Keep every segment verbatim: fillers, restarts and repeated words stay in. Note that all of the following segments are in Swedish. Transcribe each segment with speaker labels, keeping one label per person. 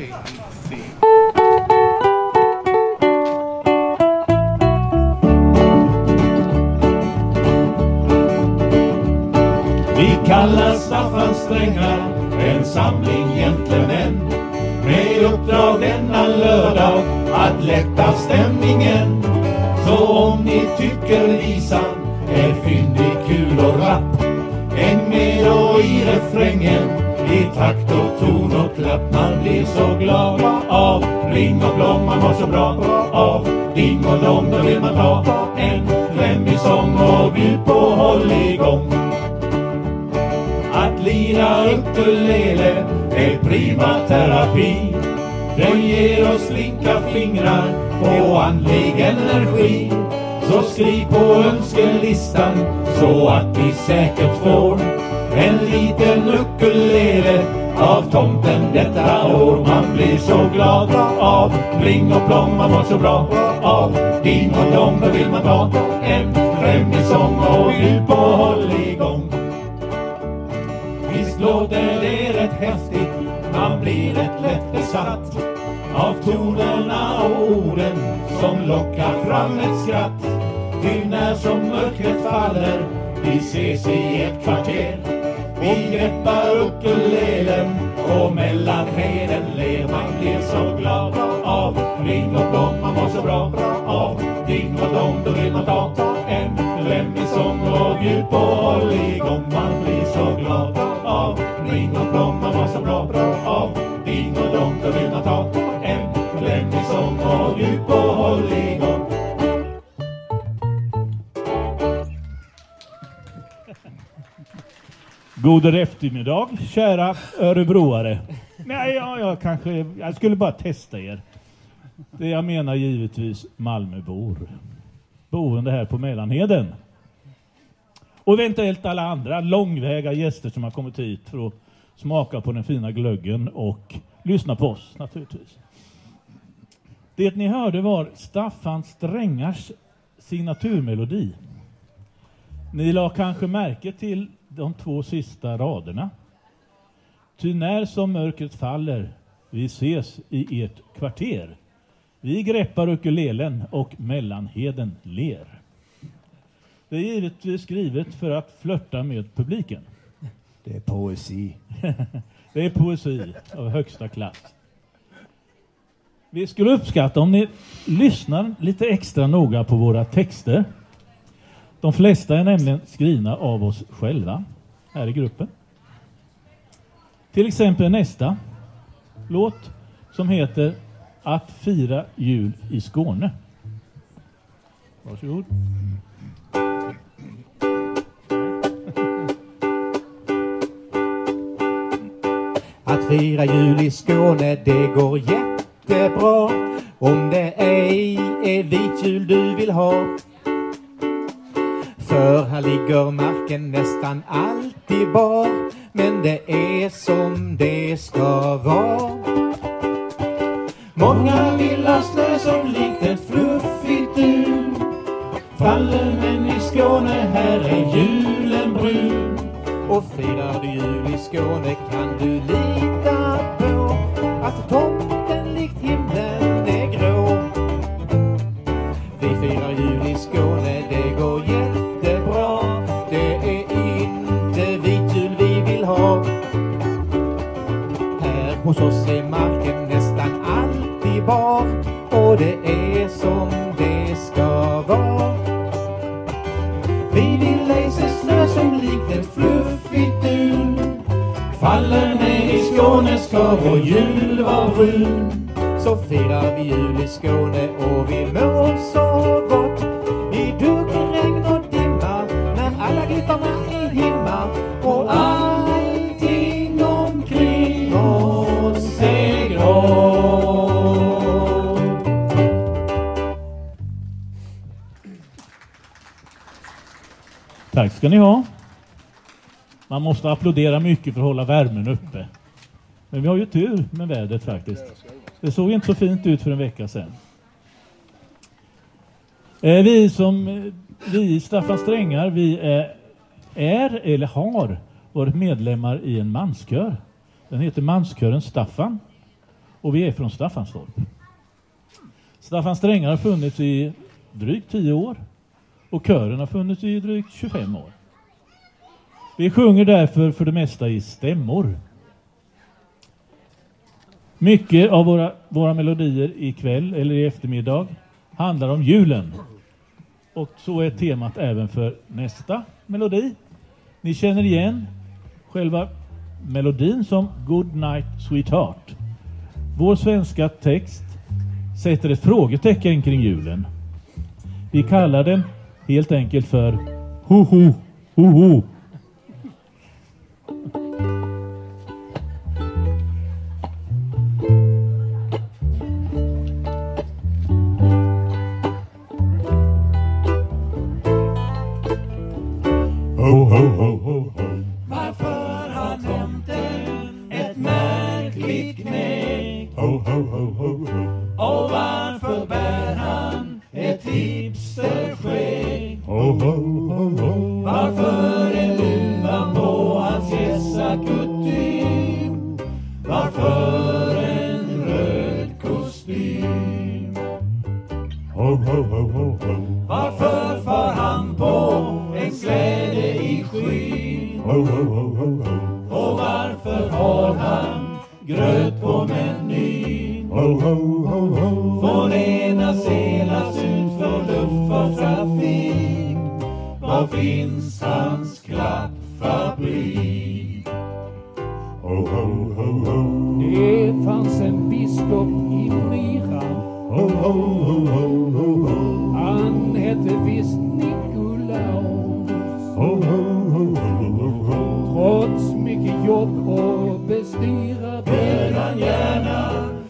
Speaker 1: Vi kallar Staffan Strängar en samling gentlemän med uppdrag denna lördag att lätta stämningen. Så om ni tycker visan är fyndig, kul och rapp, häng med då i refrängen, i takt och ton och klapp. Man blir så glad av ring och blom, man var så bra av ding och dom. Då vill man ta en klämmig sång och bjud på håll igång. Att lira ukulele är prima terapi. Den ger oss flinka fingrar och andlig energi. Så skriv på önskelistan så att vi säkert får en liten ukulele av tomten detta år. Man blir så glad av ring och plång, man var så bra av ding och dom. Då vill man ta en klämmig sång och bjud på håll igång. Visst låter det rätt häftigt, man blir rätt lätt besatt av tonerna och orden som lockar fram ett skratt. Ty när som mörkret faller, vi ses i ett kvarter. Vi greppar ukulelen och mellan heden ler. Man blir så glad av ring och blom, man var så bra av ding och dom. Då vill man ta en klämmig sång och bjud på håll igång. Man blir så glad av ring och blom, man var så bra av ding och dom. Då vill man ta en klämmig sång och bjud på håll igång.
Speaker 2: God eftermiddag, kära örebroare. Nej, ja, jag kanske, jag skulle bara testa er. Det jag menar givetvis Malmöbor. Boende här på Mellanheden. Och eventuellt alla andra långväga gäster som har kommit hit för att smaka på den fina glöggen och lyssna på oss naturligtvis. Det ni hörde var Staffan Strängars signaturmelodi. Ni la kanske märke till de två sista raderna. Ty när som mörkret faller, vi ses i ert kvarter. Vi greppar ukulelen och Mellanheden ler. Det är givetvis skrivet för att flörta med publiken.
Speaker 3: Det är poesi.
Speaker 2: Det är poesi av högsta klass. Vi skulle uppskatta om ni lyssnar lite extra noga på våra texter. De flesta är nämligen skrivna av oss själva här i gruppen. Till exempel nästa låt som heter Att fira jul i Skåne. Varsågod.
Speaker 3: Att fira jul i Skåne, det går jättebra. Om det ej är vit jul du vill ha. För här ligger marken nästan alltid bar. Men det är som det ska vara.
Speaker 1: Många vill ha snö som likt ett fluffigt dun. Faller men i Skåne här är julen brun.
Speaker 3: Och firar du jul i Skåne kan du lita på att tomten likt himlen är grå. Vi firar jul i Skåne, det går jättebra. Det är inte vit jul vi vill ha. Här hos oss är marken nästan alltid bar. Och det är som det ska vara. Vi vill ej se snö som likt ett fluffigt dun. Faller ner i Skåne ska vår jul vara brun. Så firar vi jul i Skåne och vi mår så gott. I duggregn och dimma när alla glittarna är himma. Och allting omkring oss är grått.
Speaker 2: Tack ska ni ha. Man måste applådera mycket för att hålla värmen uppe. Men vi har ju tur med vädret faktiskt. Det såg inte så fint ut för en vecka sedan. Eh, vi som vi Staffan Strängar, vi är, är eller har varit medlemmar i en manskör. Den heter Manskören Staffan. och vi är från Staffanstorp. Staffanssträngar har funnits i drygt tio år och kören har funnits i drygt tjugofem år. Vi sjunger därför för det mesta i stämmor. Mycket av våra, våra melodier i kväll eller i eftermiddag handlar om julen. Och så är temat även för nästa melodi. Ni känner igen själva melodin som Good Night Sweetheart. Vår svenska text sätter ett frågetecken kring julen. Vi kallar den helt enkelt för Ho ho ho ho.
Speaker 1: Ho, ho, ho, ho, ho. Varför har tomten ett märkligt knäck? Ho, ho, ho, ho, ho. Och varför bär han ett hipsterskägg? Ho, ho, ho, ho. Varför är luvan på hans gässakutym? Varför en röd kostym? Ho, ho, ho, ho, ho. Varför far han på en släde i skyn? Ho, ho, ho, ho, ho. Och varför har han gröt på menyn? Ho, ho, ho, ho. Får ena selas ut för luftfartstrafik? Var finns hans klappfabrik? Ho, ho, ho, ho.
Speaker 4: Det fanns en biskop i Myra.
Speaker 1: Ho, ho, ho, ho, ho, ho.
Speaker 4: Han hette visst Nikolaus.
Speaker 1: Ho, ho, ho, ho, ho, ho.
Speaker 4: Trots mycket jobb och bestyra
Speaker 1: bjöd han gärna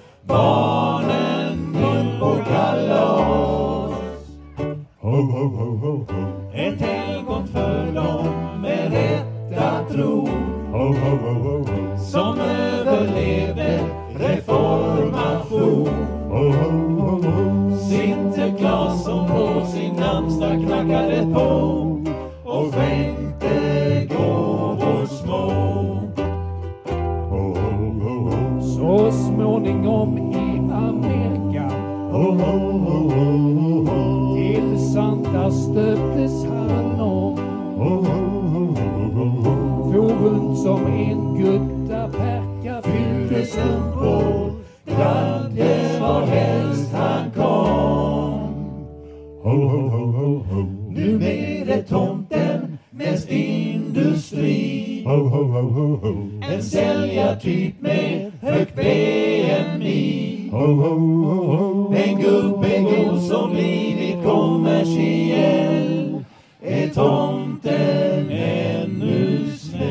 Speaker 1: barnen in på kalas. Ho, ho, ho, ho, ho. Ett helgon för dem med rätta tro. Ho, ho, ho, ho, ho. Som överlevde reformation. Ho, ho, ho, ho. Sinterklaas som på sin namnsdag knackade på och skänkte gåvor små. Ho, ho, ho, ho.
Speaker 4: så småningom i Amerika.
Speaker 1: Ho, ho, ho, ho, ho.
Speaker 4: Till Santa stöptes han om.
Speaker 1: Ho, ho, ho, ho, ho.
Speaker 4: For runt som en gutta perka
Speaker 1: Fyllde strumpor, gladde var helst han kom. Ho, ho, ho, ho, ho. Nu är det tomten mest industri. Ho, ho, ho, ho, ho. En säljartyp med högt B M I. Ho, ho, ho, ho. En gubbe god som blivit kommersiell. Är tomten ännu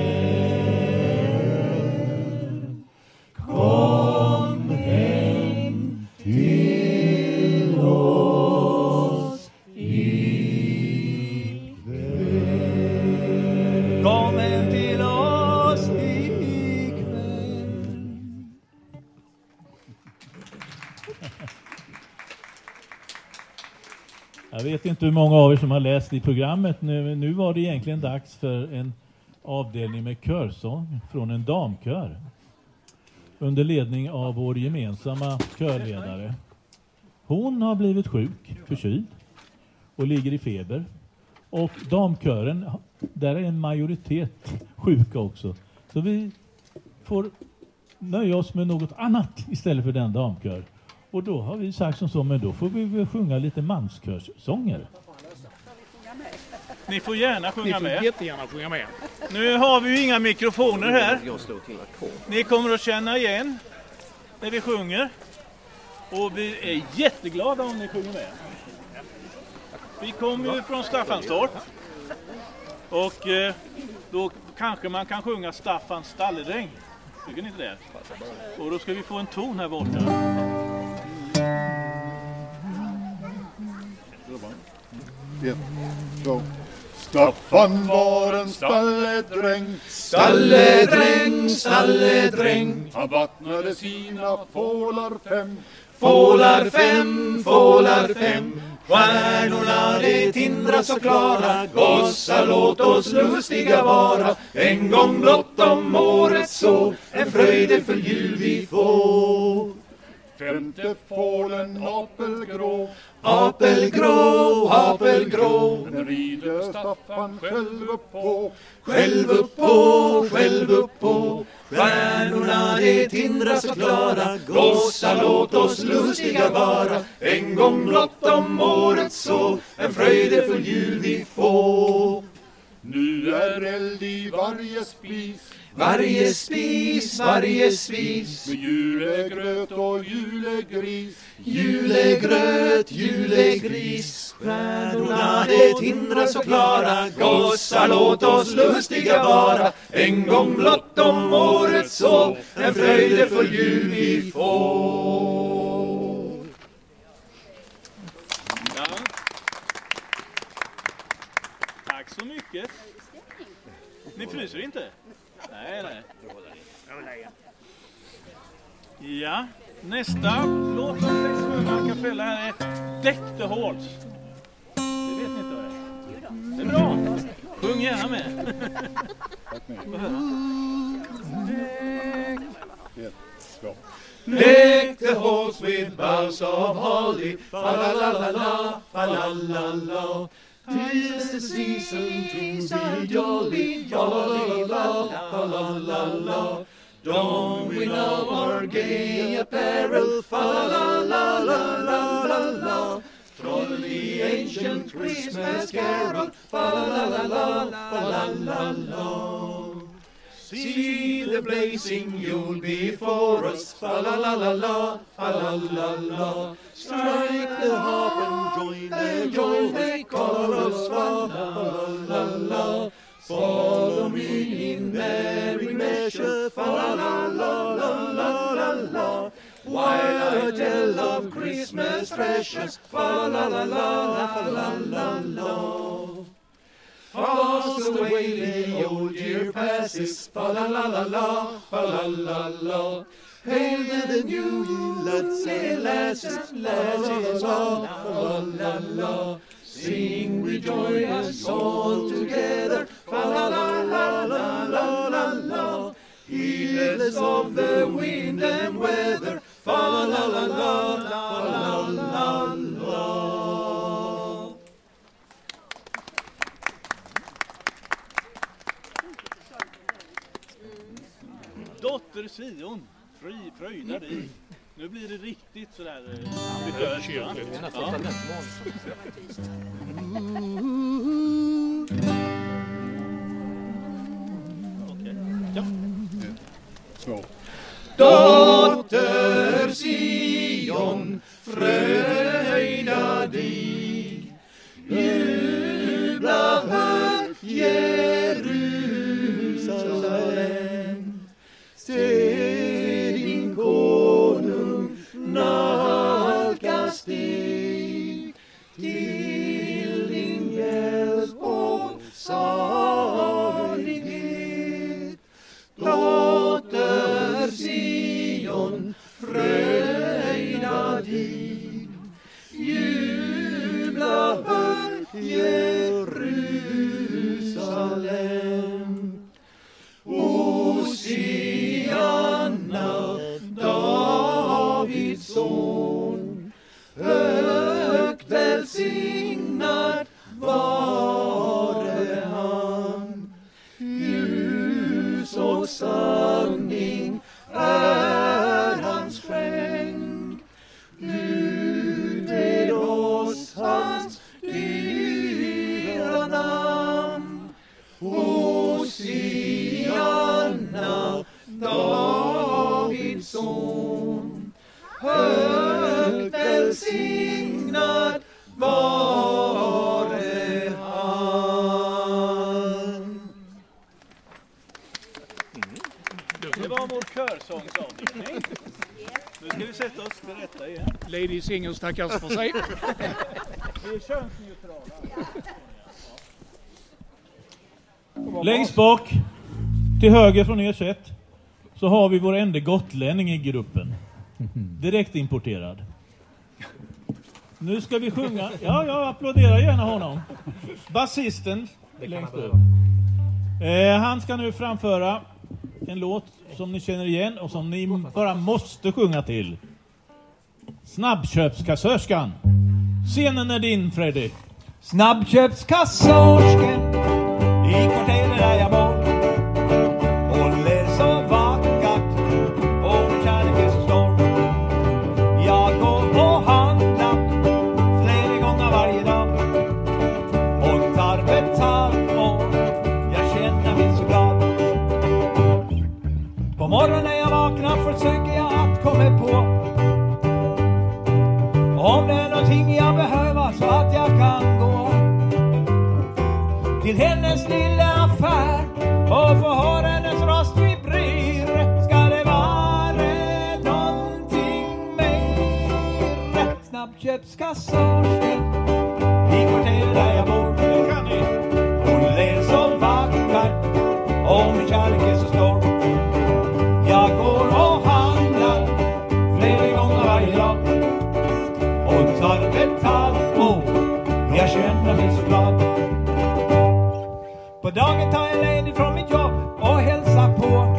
Speaker 1: snäll? Kom hem till oss ikväll. Kom hem till oss ikväll.
Speaker 2: Jag vet inte hur många av er som har läst i programmet nu, men nu var det egentligen dags för en avdelning med körsång från en damkör. Under ledning av vår gemensamma körledare. Hon har blivit sjuk, förkyld och ligger i feber. Och damkören, där är en majoritet sjuka också. Så vi får nöja oss med något annat istället för den damkör. Och då har vi sagt som så, men då får vi väl sjunga lite manskörsånger.
Speaker 5: Ni får gärna sjunga
Speaker 4: Ni får
Speaker 5: med.
Speaker 4: jättegärna sjunga med.
Speaker 5: Nu har vi ju inga mikrofoner här. Ni kommer att känna igen när vi sjunger. Och vi är jätteglada om ni sjunger med. Vi kommer ju från Staffanstorp. Och eh, då kanske man kan sjunga Staffans stalledräng. Tycker ni inte det? Och då ska vi få en ton här borta.
Speaker 6: Ett, två. Staffan var en stalledräng,
Speaker 1: Stalledräng, stalledräng.
Speaker 6: han vattnade sina fålar fem.
Speaker 1: Fålar fem, fålar fem. Stjärnorna de tindrar så klara. Gossar låt oss lustiga vara. En gång blott om året så en fröjdefull jul vi får.
Speaker 6: Femte fålen apelgrå,
Speaker 3: Apelgrå, apelgrå,
Speaker 6: den rider Staffan själv upp på.
Speaker 3: själv upp på, själv upp på. Stjärnorna det tindrar så klara, gossar låt oss lustiga vara. En gång blott om året så, en fröjdefull jul vi får.
Speaker 6: Nu är eld i varje spis,
Speaker 3: Varje spis, varje spis.
Speaker 6: med julegröt och julegris.
Speaker 3: Julegröt, julegris. Stjärnorna det tindrar så klara, gossar låt oss lustiga vara. En gång blott om året så, en fröjdefull jul vi får.
Speaker 5: Ja. Tack så mycket. Ni fryser inte? Nej, nej. Ja, nästa låt som tänkte sjunga a cappella här är Deck the Halls. Det vet ni inte vad det är. Det är bra. Sjung gärna med. Få höra.
Speaker 6: Ett, två.
Speaker 3: Deck the halls with boughs of holly, fa-la-la-la-la, fa-la-la-la. 'Tis the season to be jolly, jolly, fa-la-la-la. Don we know our gay apparel, fa-la-la-la-la-la-la. Troll the ancient Christmas carol, fa-la-la-la-la, fa-la-la-la. See the blazing Yule before us, fa-la-la-la-la, fa-la-la-la. Strike the harp and join the joyful chorus, fa-la-la-la. Follow me in merry measure, fa-la-la-la-la-la-la. While I tell of Christmas treasures, fa-la-la-la-la, fa-la-la-la. Fast away the old year passes, fa-la-la-la-la, fa-la-la-la. Hail the new year, lads and lasses, lasses, fa-la-la-la. Sing with joyous all together, fa-la-la-la-la-la-la. Heedless of the wind and weather, fa-la-la-la-la-la-la.
Speaker 5: Dotter Sion, fri, fröjda dig. Nu blir det riktigt sådär eh, ambitiöst. Ja. Okej. Ja.
Speaker 6: Två.
Speaker 3: Dotter Sion, fröjda dig. Jubla högt, Jerusalem. Se din konung nalkas dig. Till din hjälp och salighet. Dotter Sion, fröjda dig. Jubla högt, Jerusalem. Hosianna, Davids son, högt välsignad vare han. Ljus och sanning är hans skänk. Gud med oss hans dyra namn. Hosianna, Davids son, högt välsignad vare han.
Speaker 5: Det var vår körsångsavdelning. Nu ska vi sätta oss till rätta igen.
Speaker 4: Lady Singers tackas för sig.
Speaker 5: Vi är könsneutrala.
Speaker 2: Längst bak, till höger från er sett, så har vi vår enda gotlänning i gruppen. Direkt importerad. Nu ska vi sjunga. Ja, jag applåderar gärna honom. Basisten längst upp. Eh, han ska nu framföra en låt som ni känner igen och som ni bara måste sjunga till. Snabbköpskassörskan. Scenen är din, Freddy.
Speaker 3: Snabbköpskassörskan i kvarteret där jag bor. Hon ler så vackert och min kärlek är så stor. Jag går och handlar flera gånger varje dag. Hon tar betalt och jag känner mig så glad. På morgonen när jag vaknar försöker jag att komma på om det är någonting jag behöver så att jag kan gå till hennes lilla affär och få höra hennes röst vibrera. Ska det vara någonting mer? Snabbköpskassörskan i kvarteret där jag bor. Hon ler så vackert och min kärlek är så stor. Jag går och handlar flera gånger varje dag. Hon tar betalt och jag känner mig så glad. På dagen tar jag ledigt från mitt jobb och hälsar på.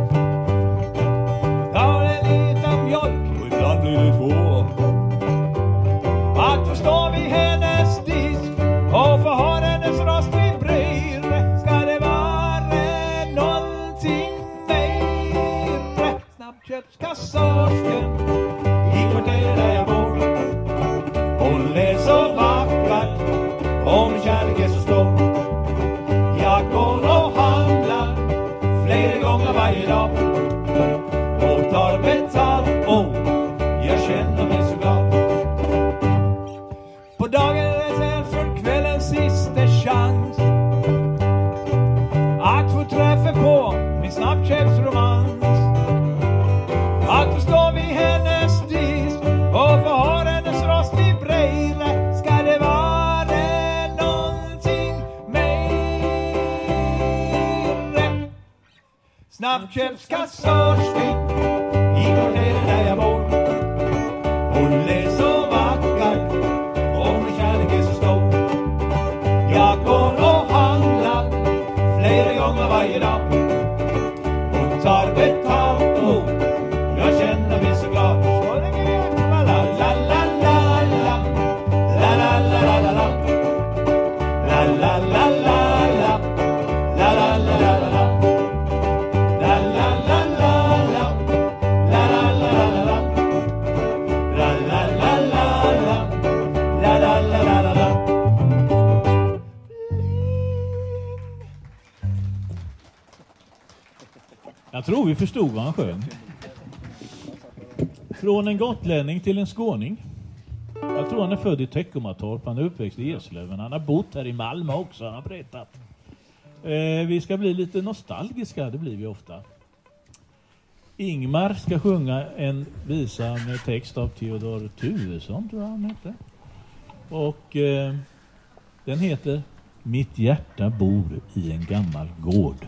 Speaker 3: Tar en liten mjölk och ibland blir det två. Att förstå vid hennes disk och få höra hennes röst vibrera. Ska det vara någonting mer? Snabbköpskassörskan i kvarteret där jag bor. Hon ler så vackert och min kärlek är så stor. Jag går och handlar flera gånger varje dag. Och tar betalt och jag känner mig så glad. På dagen är det sen för kvällens sista chans att få träffa på min snabbköpsromans. Att förstå vid hennes disk och få höra hennes röst vibrera. Ska det vara någonting mer? Snabbköpskassörskan i kvarteret där jag bor. Hon ler så vackert och min kärlek är så stor. Jag går och handlar flera gånger varje dag. Hon tar betalt och jag känner mig så glad. La la la la la. La la la la la. La la la la la. La la la la la. La la la la la. La la la la la. La la la la la. La la la la la.
Speaker 2: Jag tror vi förstod vad han sjöng. Från en gotlänning till en skåning. Jag tror han är född i Teckomatorp. Han är uppväxt i Eslöv. Men han har bott här i Malmö också. Han har berättat. Eh, vi ska bli lite nostalgiska. Det blir vi ofta. Ingmar ska sjunga en visa med text av Theodor Turesson, tror jag han heter. Och eh, den heter Mitt hjärta bor i en gammal gård.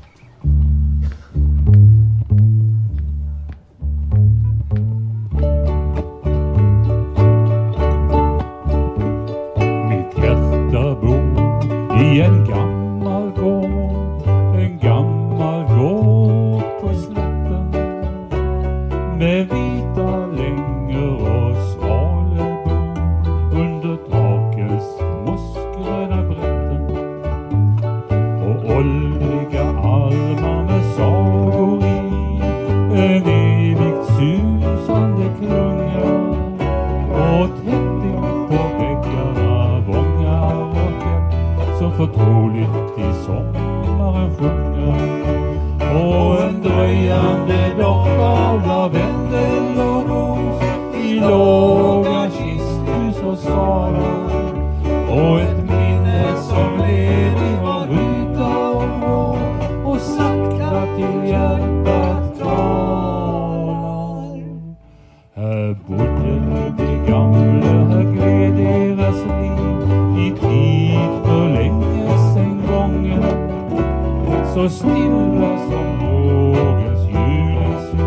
Speaker 7: I en gammal gård, en gammal gård på slätten med vita längor och svalebor under takens mossgröna brätten och åldriga almar med sagor i en evigt susande klunga och tätting på väggarna vångar och skämt som förtroligt i sommaren sjunger och en dröjande doft av lavendel och ros i låga kisthus och salar och ett minne som leder var ruta och vrå och sakta till hjärtat talar. Här bodde de gamla, här gled deras liv i tid för länge sen gången, så stilla som vågens julis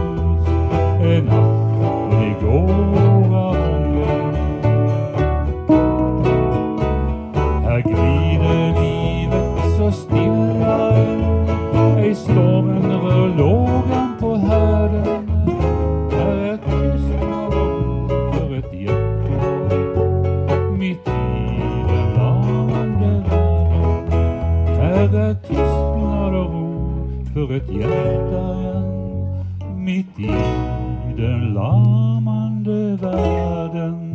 Speaker 7: ett hjärta igen mitt i den larmande världen.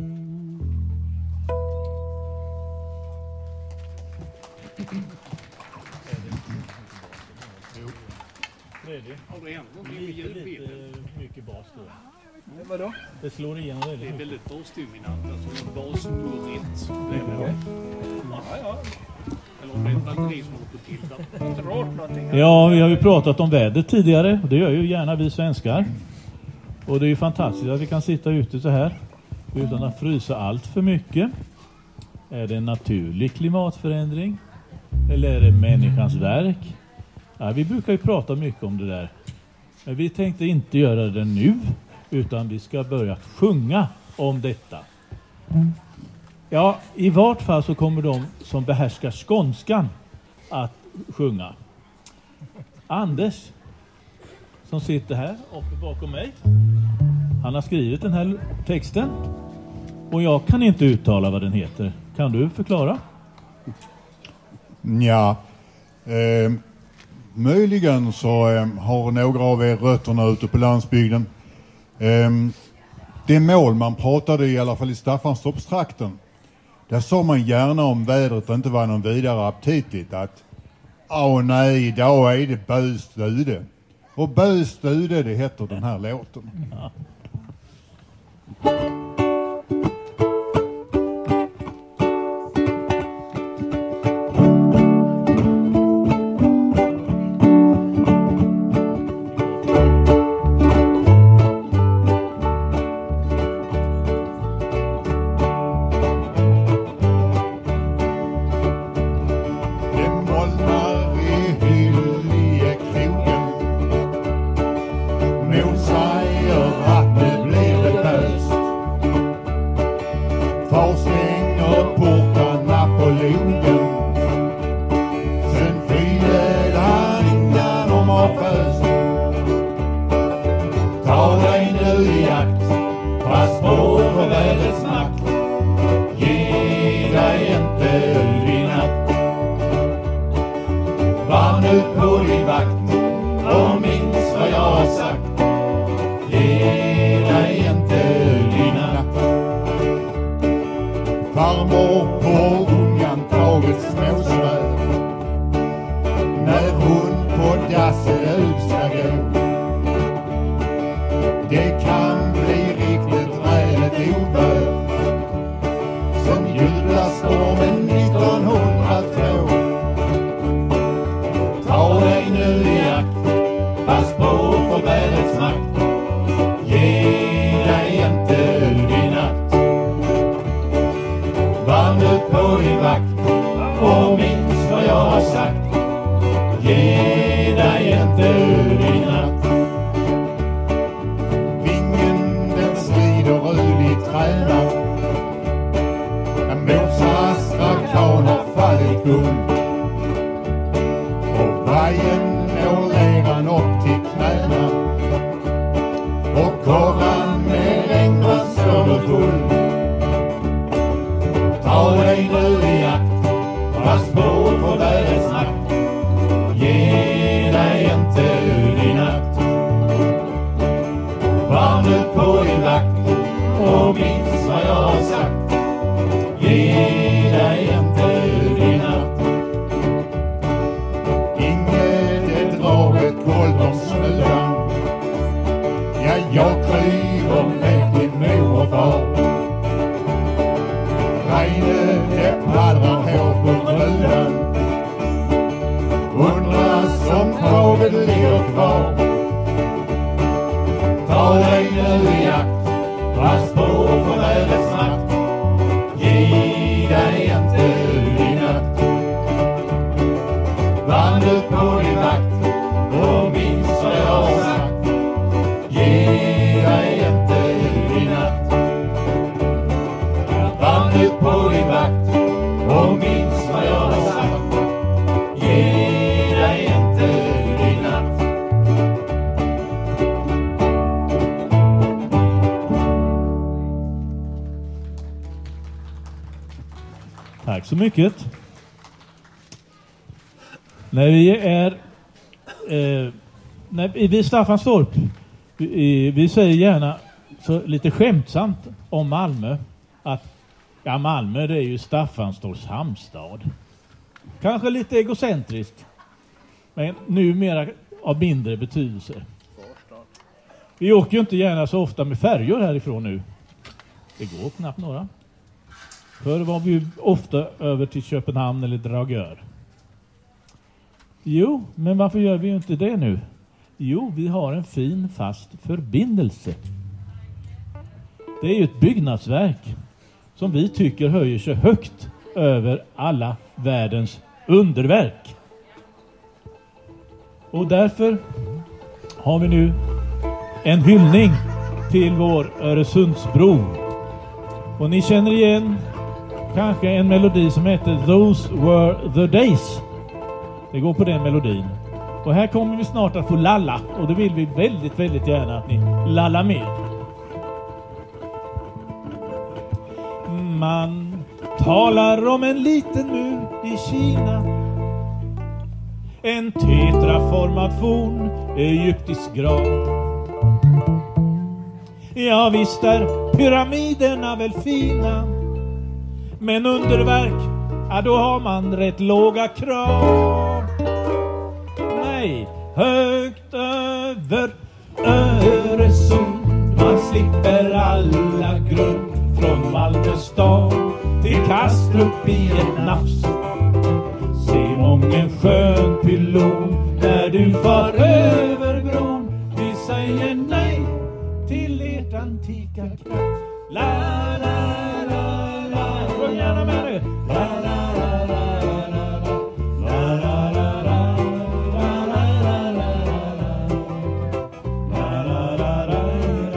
Speaker 2: Fredrik, lite, lite mycket bas då.
Speaker 8: Men vadå?
Speaker 2: Det slår igenom väldigt
Speaker 8: Det är
Speaker 2: mycket.
Speaker 8: väldigt basdominant, alltså basnurrigt blev det. Ja, ja. Eller om det är ett batteri som håller på till. Dra någonting.
Speaker 2: Ja, vi har ju pratat om vädret tidigare. Det gör ju gärna vi svenskar. Och det är ju fantastiskt att vi kan sitta ute så här utan att frysa allt för mycket. Är det en naturlig klimatförändring? Eller är det människans verk? Ja, vi brukar ju prata mycket om det där. Men vi tänkte inte göra det nu, utan vi ska börja sjunga om detta. Ja, i vart fall så kommer de som behärskar skånskan att sjunga. Anders, som sitter här uppe bakom mig, han har skrivit den här texten. Och jag kan inte uttala vad den heter. Kan du förklara?
Speaker 6: Ja, eh, möjligen så eh, har några av er rötterna ute på landsbygden. Eh, det mål man pratade i alla fall i Staffanstorpstrakten. Där sa man gärna om vädret inte var någon vidare aptitligt att åh nej, idag är det böstude. Och böstude, det heter den här låten.
Speaker 2: Ja. Tack så mycket. När vi är eh, när vi i Staffanstorp, vi, vi säger gärna så lite skämtsamt om Malmö att ja, Malmö det är ju Staffanstorps hamnstad. Kanske lite egocentriskt, men numera av mindre betydelse. Vi åker ju inte gärna så ofta med färjor härifrån nu. Det går knappt några. Förr var vi ju ofta över till Köpenhamn eller Dragör. Jo, men varför gör vi ju inte det nu? Jo, vi har en fin fast förbindelse. Det är ju ett byggnadsverk som vi tycker höjer sig högt över alla världens underverk. Och därför har vi nu en hyllning till vår Öresundsbro. Och ni känner igen kanske en melodi som heter Those Were The Days. Det går på den melodin. Och här kommer vi snart att få lalla. Och det vill vi väldigt, väldigt gärna att ni lallar med. Man talar om en liten mur i Kina. En tetraformad forn egyptisk grav. Ja visst är pyramiderna väl fina. Men underverk, ja då har man rätt låga krav. Nej, högt över Öresund. Man slipper alla grund från Malmö stad till Kastrup i ett nafs. Se mången skön pylon när du far över bron. Vi säger nej till ert antika kraft. La la la la, sjung gärna med det. La la la la la la, la la la la, la la la la la, la la la la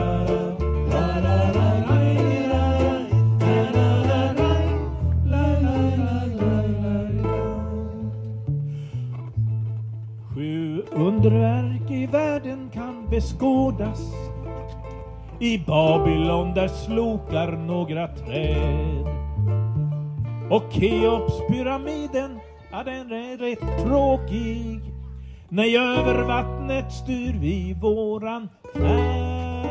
Speaker 2: underverk i världen kan beskådas. I Babylon där slokar några träd. Och Keopspyramiden, ja den är rätt tråkig. Nej, över vattnet styr vi våran färd.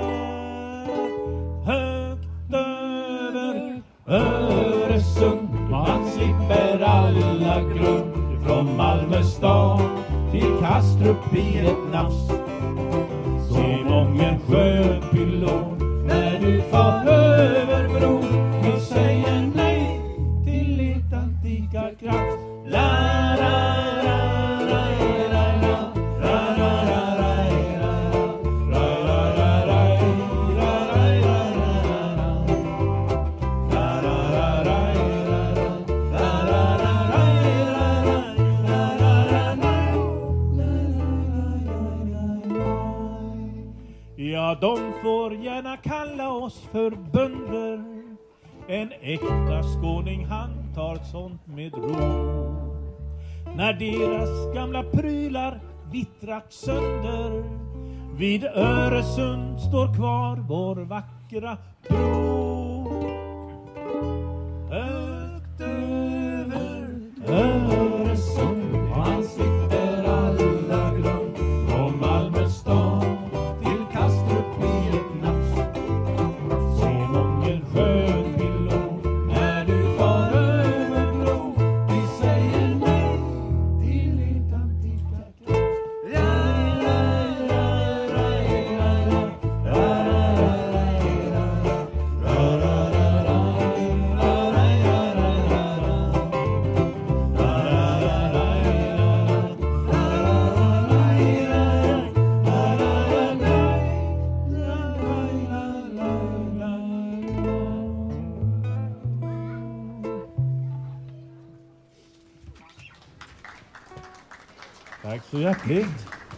Speaker 2: Högt över Öresund, man slipper alla grund från Malmö stad till Kastrup i ett nafs. Se mången skön pylon när du far över bron. Vi säger nej till ert antika kraft. La la la la la la la la la ja, de får gärna kalla oss för bönder. En äkta skåning han tar sånt med ro. När deras gamla prylar vittrat sönder, vid Öresund står kvar vår vackra bro. Högt över Öresund, man slipper alla grund från Malmö stad till Kastrup i ett nafs. Se mången skön pylon när du far över bro. Vi säger nej till ert antika kraft. Tack så hjärtligt.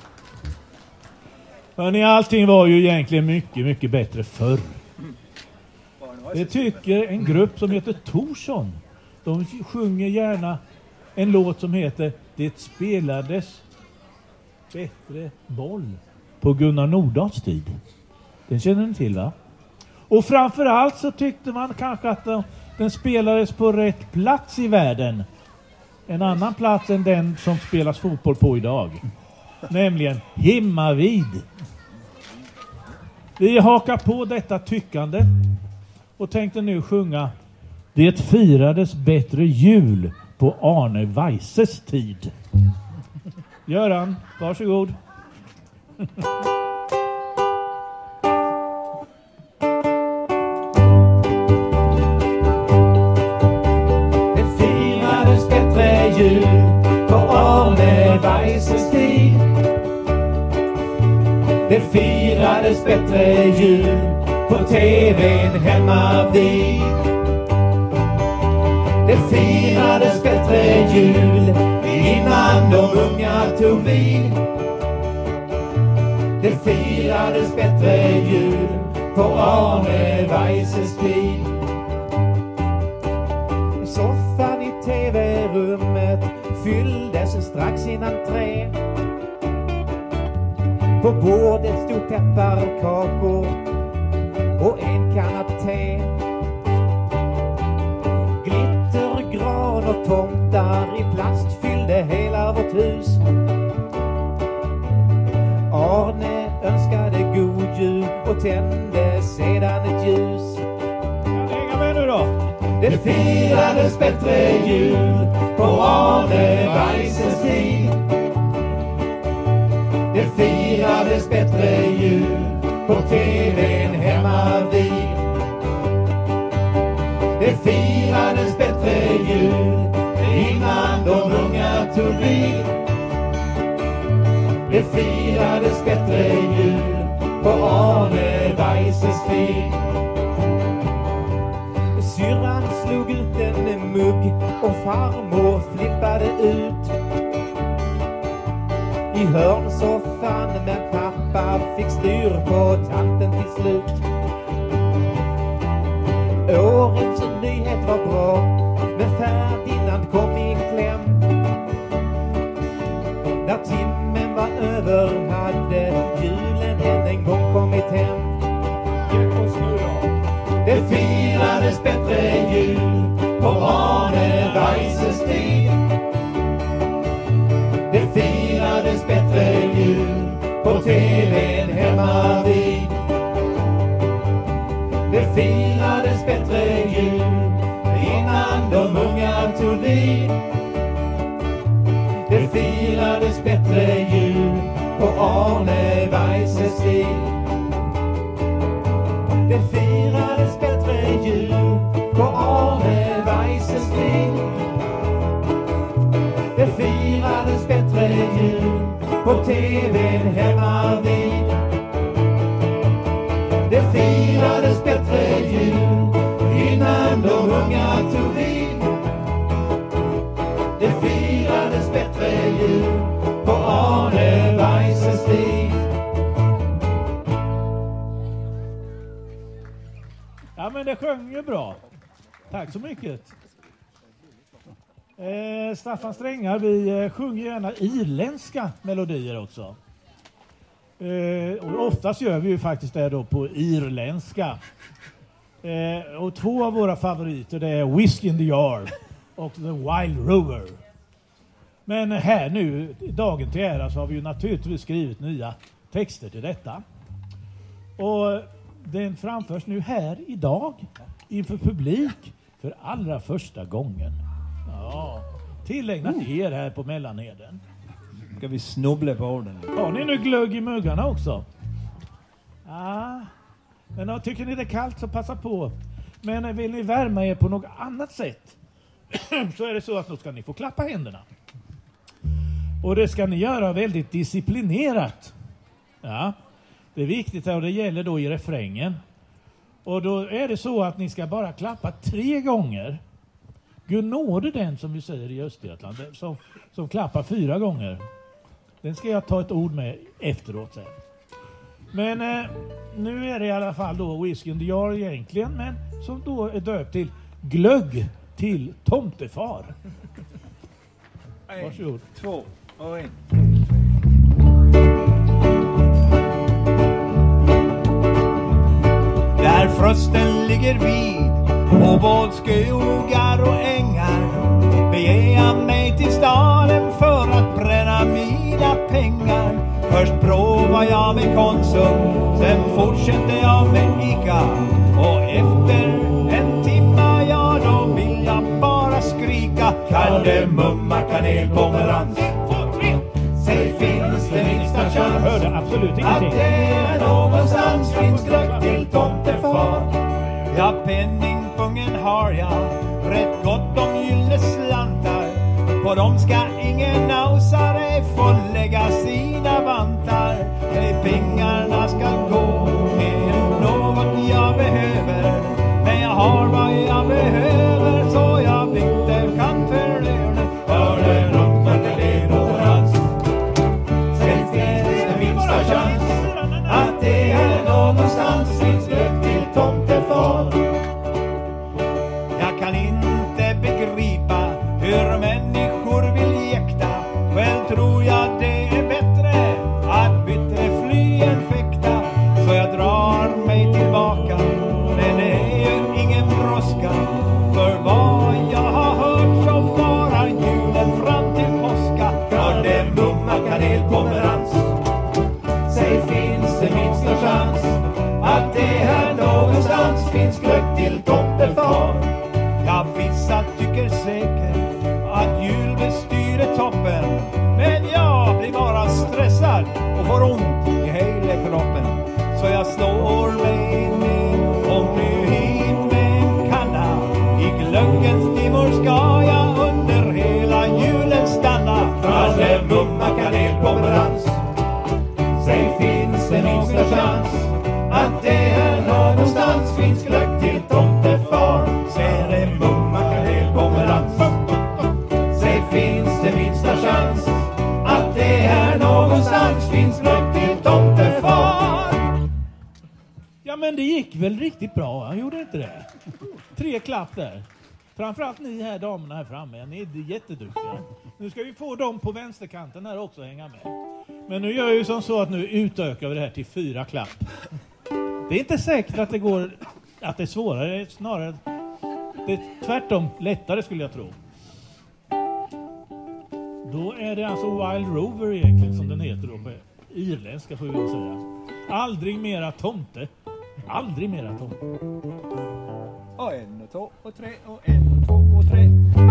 Speaker 2: Hörrni, allting var ju egentligen mycket, mycket bättre förr. Det tycker en grupp som heter Torsson. De sjunger gärna en låt som heter Det spelades bättre boll på Gunnar Nordahls tid. Den känner ni till, va? Och framförallt så tyckte man kanske att den, den spelades på rätt plats i världen. En annan plats än den som spelas fotboll på idag. nämligen hemmavid. Vi hakar på detta tyckande och tänkte nu sjunga Det firades bättre jul på Arne Weises tid. Göran, varsågod.
Speaker 3: Det firades bättre jul på Arne Weises tid. Det firades bättre jul på tvn hemma vid. Det firades bättre jul innan de unga tog vid. Det firades bättre jul på Arne Weises tid. Soffan i tv-rummet fylldes strax innan tre. På bordet stod pepparkakor och en kanna te. Glitter, gran och tomtar i plast fyllde hela vårt hus. Arne önskade god jul och tände sedan ett ljus.
Speaker 2: Hänga med nu då.
Speaker 3: Det firades bättre jul på Arne Weises tid. Det firades bättre jul på tvn hemma vid. Det firades bättre jul innan de unga tog vid. Det firades bättre jul på Arne Weises tid. Syrran slog ut en mugg och farmor flippade ut. I hörnsoffan men pappa fick styr på tanten till slut. Årets nyhet var bra, men Ferdinand kom i kläm. När timmen var över hade julen än en gång kommit hem. Det firades bättre jul på Arne Weises tid. Det firades bättre jul på tvn hemma vid. Det firades bättre jul innan de unga tog vid. Det firades bättre jul på Arne Weises tid. Det firades bättre jul på Arne Weises tid. Det firades bättre jul på tvn hemma vid. Det firades bättre jul innan de unga tog vid. Det firades bättre jul på Arne Weises tid.
Speaker 2: Ja, men det sjöng ju bra. Tack så mycket. Eh, Staffan Strängar, vi eh, sjunger gärna irländska melodier också. Eh, och oftast gör vi ju faktiskt det då på irländska. Eh, och två av våra favoriter, det är Whiskey in the Jar och The Wild Rover. Men här nu, dagen till ära, så har vi ju naturligtvis skrivit nya texter till detta. Och den framförs nu här idag inför publik för allra första gången. Ja, tillägnat er här på Mellanheden.
Speaker 9: Ska vi snubbla på orden?
Speaker 2: Har ni nu glögg i muggarna också? Ja, men då, tycker ni det är kallt så passa på. Men vill ni värma er på något annat sätt så är det så att då ska ni få klappa händerna. Och det ska ni göra väldigt disciplinerat. Ja, det är viktigt och det gäller då i refrängen. Och då är det så att ni ska bara klappa tre gånger. Gud nåde den som vi säger i Östergötland som, som klappar fyra gånger. Den ska jag ta ett ord med efteråt sen. Men eh, nu är det i alla fall då Whiskey in the Jar egentligen, men som då är döpt till glögg till tomtefar. Varsågod.
Speaker 9: Två och en.
Speaker 10: Där frosten ligger vid på både skogar och ängar beger jag mig till staden för att bränna mina pengar. Först provar jag med Konsum, sen fortsätter jag med Ica. Och efter en timma, ja då vill jag bara skrika. Kardemumma, kanel, pomerans. Säg, finns det minsta chans?
Speaker 2: Jag hörde absolut ingenting.
Speaker 10: Att det är någonstans finns glögg till tomtefar. Ja, penningpungen har jag rätt gott om gyllene slantar. På dem ska ingen nausare få lägga sina vantar. Nej, pengarna ska gå till något jag behöver. Men jag har vad jag behöver, så jag byter kant för öronen. För det luktar till det någonstans. Sen finns det minsta chans att det är någonstans finns glögg till tomtefar. Jag kan inte begripa hur människor vill jäkta. Själv tror jag det är bättre att bättre fly än fäkta. Så jag drar mig tillbaka, men det är ju ingen brådska. För vad jag har hört så varar julen fram till påska. Kardemumma, kanel, pomerans. Säg, finns det minsta chans att det här någonstans finns glögg till tomtefar? Ja, vissa tycker säkert att julbestyr är toppen. Men jag blir bara stressad och får ont i hela kroppen. Så jag slår mig ner och nu hit med en kanna. I glöggens dimmor ska jag under hela julen stanna. Kardemumma, kanel, pomerans. Säg, finns det minsta chans att det här någonstans finns glögg till tomtefar? Säg det, mumma, kanel, pomerans. Säg, finns det minsta chans att det här någonstans finns glögg till tomtefar?
Speaker 2: Ja, men det gick väl riktigt bra, han gjorde inte det? Tre klapp där. Framförallt ni här damerna här framme, ni är jätteduktiga. Nu ska vi få dem på vänsterkanten här också hänga med. Men nu gör jag ju som så att nu utökar vi det här till fyra klapp. Det är inte säkert att det går, att det är svårare, snarare det är tvärtom lättare skulle jag tro. Då är det alltså Wild Rover egentligen som den heter då på irländska får vi väl säga. Aldrig mera tomte. Aldrig mera tomte.
Speaker 9: Och en och två och tre och en och två och tre.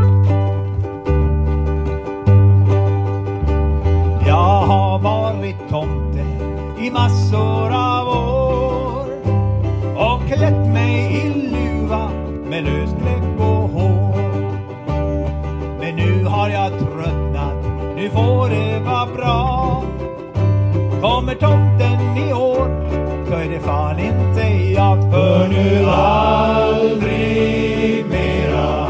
Speaker 10: Jag har varit tomte i massor av år och klätt mig i luva med lösklägg och hår. Men nu har jag tröttnat, nu får det vara bra. Kommer tomten i år så är det fan inte jag. För nu aldrig mera,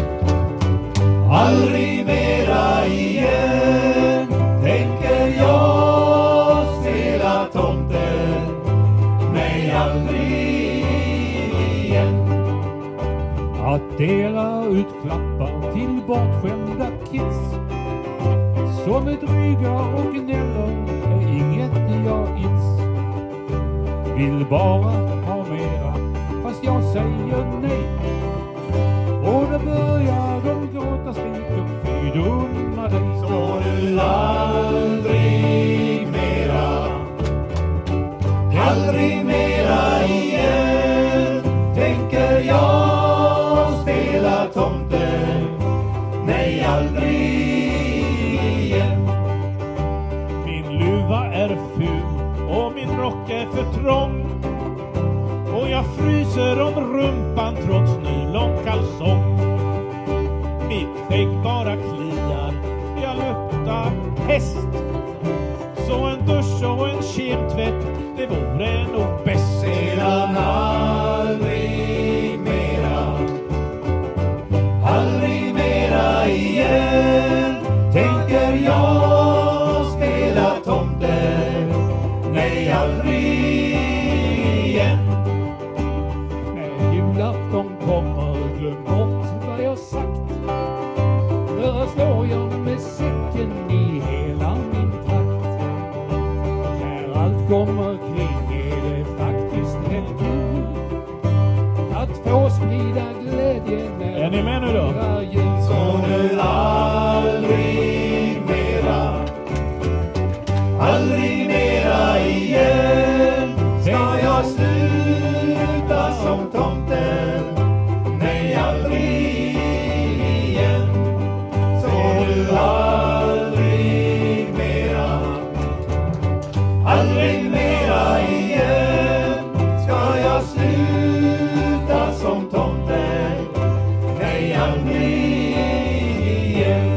Speaker 10: aldrig mera igen tänker jag spela tomten. Nej, aldrig igen.
Speaker 7: Att dela ut klappar till bortskämda kids som är dryga och gnäller är inget jag its. Vill bara ha mera fast jag säger nej. Och då börjar de gråta skrika, fy dumma dig.
Speaker 10: Så du aldrig mera, aldrig mera igen tänker jag spela tomten. Nej, aldrig igen.
Speaker 2: Min luva är ful och min rock är för trång. Och jag fryser om rumpan trots nylonkalsong. Mitt skägg bara kliar, jag luktar häst. Så en dusch och en kemtvätt, det vore nog bäst.
Speaker 10: Sedan aldrig mera, aldrig mera igen tänker jag spela tomten. Nej, aldrig igen.
Speaker 4: När julafton kommer, glöm bort vad jag sagt. För här slår jag med säcken i hela min trakt. När allt kommer kring är det faktiskt
Speaker 1: jag sluta som tomten. Nej, aldrig igen. Så du aldrig mera, aldrig mera igen. Ska jag sluta som tomten. Nej, aldrig igen.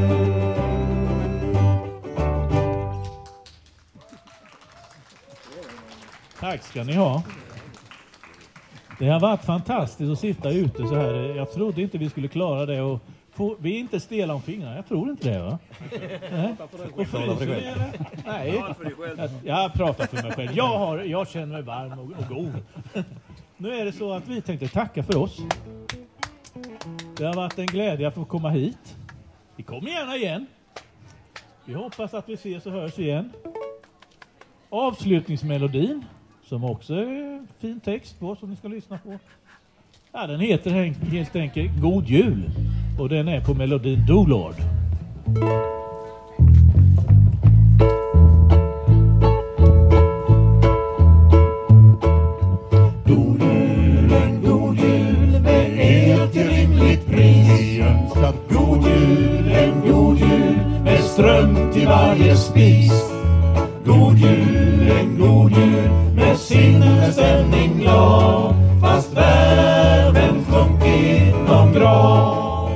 Speaker 2: Tack ska ni ha. Det har varit fantastiskt att sitta ute så här. Jag trodde inte vi skulle klara det. Och få, vi är inte stela om fingrarna. Jag tror inte det, va? Nej. Och för dig själv. Nej. Jag, jag pratar för mig själv. Jag, har, jag känner mig varm och, och god. Nu är det så att vi tänkte tacka för oss. Det har varit en glädje att få komma hit. Vi kommer gärna igen. Vi hoppas att vi ses och hörs igen. Avslutningsmelodin, som också är fin text på, som ni ska lyssna på. Ja, den heter helt enkelt God Jul. Och den är på melodin Do Lord.
Speaker 1: God jul, en god jul med helt rimligt pris. God jul, en god jul med ström till varje spis. God jul, en god jul med sinnesstämning glad. Fast världen sjunkit någon grad.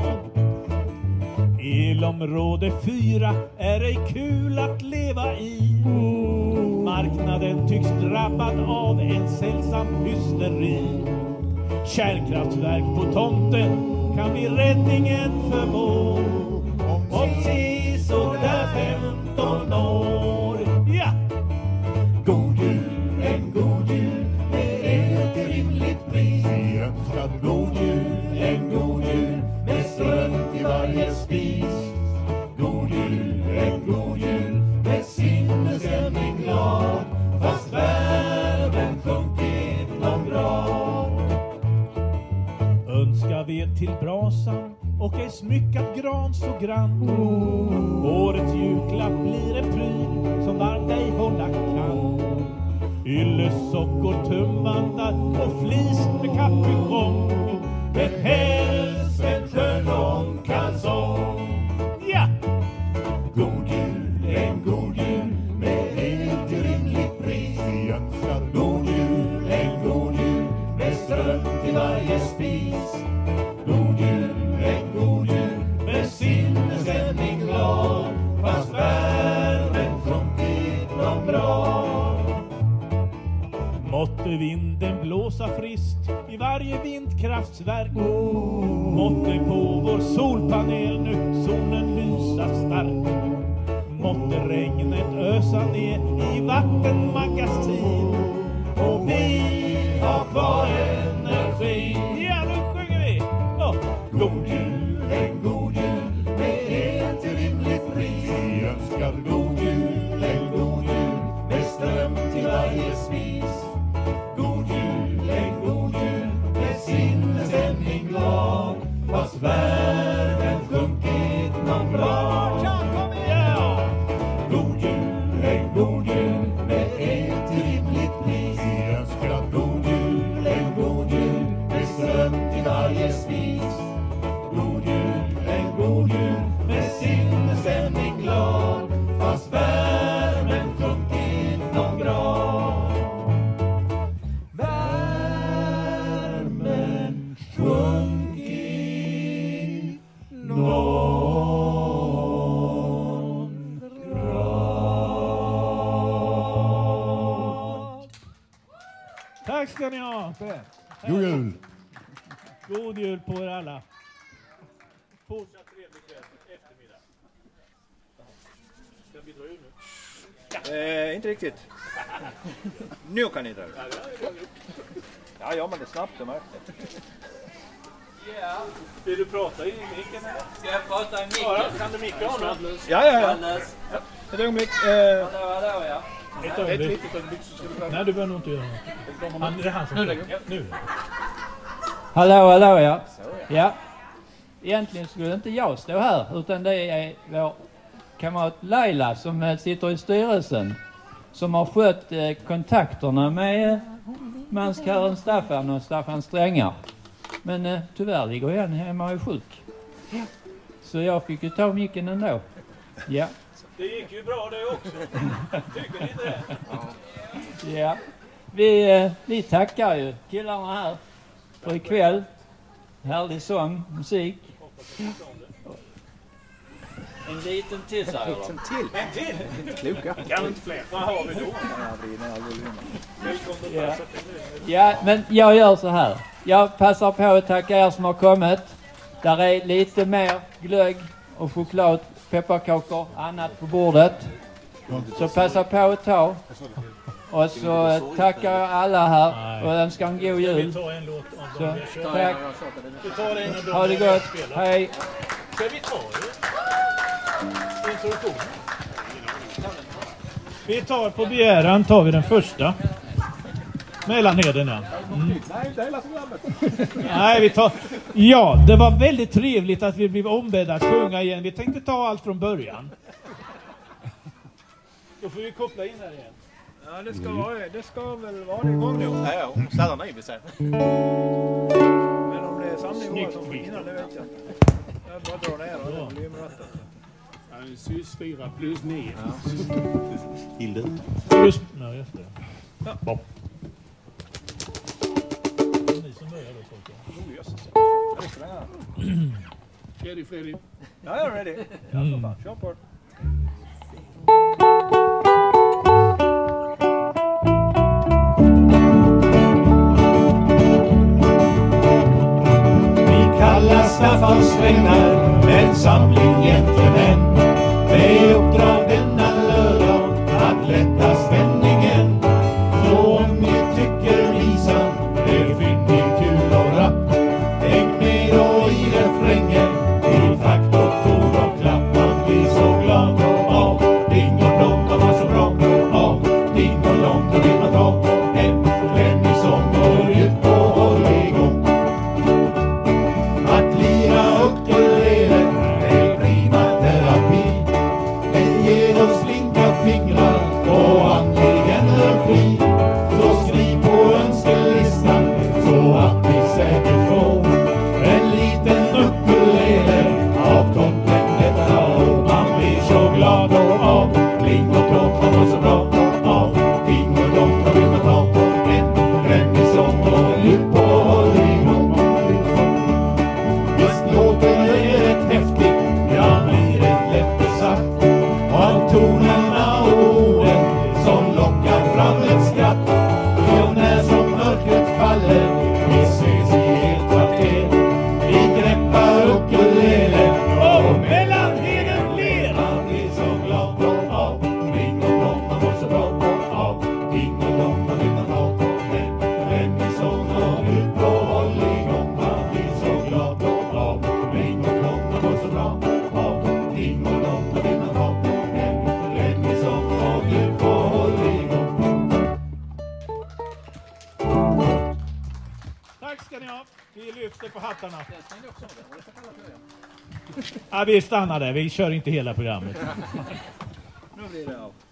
Speaker 2: Elområde fyra är ej kul att leva i. Marknaden tycks drabbad av en sällsam hysteri. Kärnkraftverk på tomten kan bli räddningen för vår. Om precis och där femton år. Ja!
Speaker 1: God jul, en god jul med ett rimligt pris. God jul, en god jul med ström till varje spis. God jul, en god jul med sinnesstämning glad. Fast världen sjunkit någon grad.
Speaker 2: Önskar ved till brasan och ej smyckat gran så grann. Årets julklapp blir en pryl som varmt dig hålla kan. Yllesockor, tumvandar och flis med kapuschong.
Speaker 1: Men helst en skön lång kalsong.
Speaker 2: Ja!
Speaker 1: God jul, en god jul med helt rimligt pris. God jul, en god jul med ström till varje spis. God jul, en god jul med sinnesstämning glad. Fast världen sjunkit någon grad.
Speaker 2: Måtte vinden blåsa friskt i varje vindkraftsverk. Måtte på vår solpanel nu solen lysa stark. Måtte regnet ösa ner i vattenmagasin.
Speaker 1: Och vi har kvar energi.
Speaker 2: Ja, nu sjunger vi! Ja.
Speaker 1: God jul, en god jul med helt rimligt pris. Vi önskar god jul, en god jul med ström till varje spis. God jul, en god jul med sinnesstämning glad. Fast världen sjunkit någon grad. Ja! God jul, en god jul med helt rimligt pris. Vi önskar god jul, en god jul med ström till varje spis. God jul, en god jul med sinnesstämning glad. Fast värmen sjunkit någon grad. Värmen sjunkit någon grad.
Speaker 2: Tack ska ni ha!
Speaker 6: God jul!
Speaker 2: God jul på er alla! Fortsatt trevlig kväll, eftermiddag. Ska vi dra ur nu?
Speaker 9: Eh, inte riktigt. Nu kan ni dra ur. Ja, ja, men det är snabbt som möjligt.
Speaker 5: Ja.
Speaker 2: Vill du prata i micken eller?
Speaker 5: Ska jag prata i micken?
Speaker 2: Ja, kan du micka honom?
Speaker 9: Ja, ja, ja.
Speaker 5: ja.
Speaker 9: Ett ögonblick. Eh,
Speaker 5: Hallå, hallå, ja.
Speaker 2: Ett
Speaker 9: ett
Speaker 2: ögonblick.
Speaker 9: litet ögonblick så ska du prata.
Speaker 2: Nej, du behöver nog inte göra något. Han, det är han som nu. nu.
Speaker 11: Hallå, hallå, ja. Ja. Egentligen skulle inte jag stå här, utan det är vår kamrat Laila som sitter i styrelsen, som har skött eh, kontakterna med manskören Staffan och Staffan Strängar. Men eh, tyvärr ligger han hemma och är sjuk. Så jag fick ju ta micken ändå. Ja.
Speaker 5: Det gick ju bra det också. Tycker ni inte det?
Speaker 11: Ja. Vi, eh, vi tackar ju killarna här för ikväll. Härlig sång, musik. En liten till, säger de.
Speaker 9: En till?
Speaker 5: En till?
Speaker 9: Kloka.
Speaker 5: Kan inte fler. Vad har vi då?
Speaker 11: Ja. Ja, men jag gör så här. Jag passar på att tacka er som har kommit. Där är lite mer glögg och choklad, pepparkakor, annat på bordet. Så passa på att ta. Och så tackar jag alla här och önskar en god jul.
Speaker 5: Vi tar en låt om
Speaker 11: så,
Speaker 5: de kör.
Speaker 11: tack.
Speaker 5: Vi tar en och de
Speaker 11: ha det gott. Hej.
Speaker 5: Ska vi ta det? Introduktion.
Speaker 2: Vi tar på begäran tar vi den första. Mellanheden, ja. Mm.
Speaker 8: Nej, inte hela programmet.
Speaker 2: Nej, vi tar... Ja, det var väldigt trevligt att vi blev ombedda att sjunga igen. Vi tänkte ta allt från början. Då får vi koppla in här igen.
Speaker 5: Ja, det ska, vara, det ska väl vara det igång nu.
Speaker 9: Ja, ja, sällan i sig.
Speaker 5: Men om det är samma nivå som innan, det vet jag inte. Jag bara drar ner och det blir mörkt.
Speaker 8: Sys fyra plus nio.
Speaker 9: Hilde.
Speaker 2: Plus... Ja, just det.
Speaker 5: Ja.
Speaker 2: Bob. Ni som börjar då, folk.
Speaker 5: Oh, jösses.
Speaker 8: Fredrik, Fredrik.
Speaker 5: Ja, jag är ready. Ja, så fan. Kör på.
Speaker 1: Kalla Staffan Strängar, en samling gentlemän. Med uppdrag denna lördag att lätta stämningen. Så om ni tycker visan är fyndig, kul och rapp, häng med då i refrängen till takt och ton och klapp. Man blir så glad av ding och dong, de var så bra av ding och dong. Då vill man ta en klämmig sång och ut och håll igång. Att lira ukulele är prima terapi. Den ger oss flinka fingrar och andlig energi. Så skriv på önskelistan så att vi säkert får en liten ukulele av tomten detta år. Man blir så glad och av kling och klott, man var så bra av ding och dong. Då vill man ta en rännig sång och ut på håll igång. Visst låter det rätt häftigt, ja blir det lätt besatt av tonerna och orden som lockar fram ett skratt. Och när som mörkret faller, vi ses i helt kvarter. Vi greppar ukulelen och mellanheden ler. Man blir så glad av ding och dong, man mår så bra av ding och dong. Man vill man ha en rännig sång och ut på håll igång. Man blir så glad av ding och dong, man mår så bra av ding och dong. Man vill man ha en rännig sång och ut på håll igång.
Speaker 2: Tack ska ni ha. Vi lyfter på hattarna. Ja, vi stannar där. Vi kör inte hela programmet.
Speaker 5: Nu blir det av.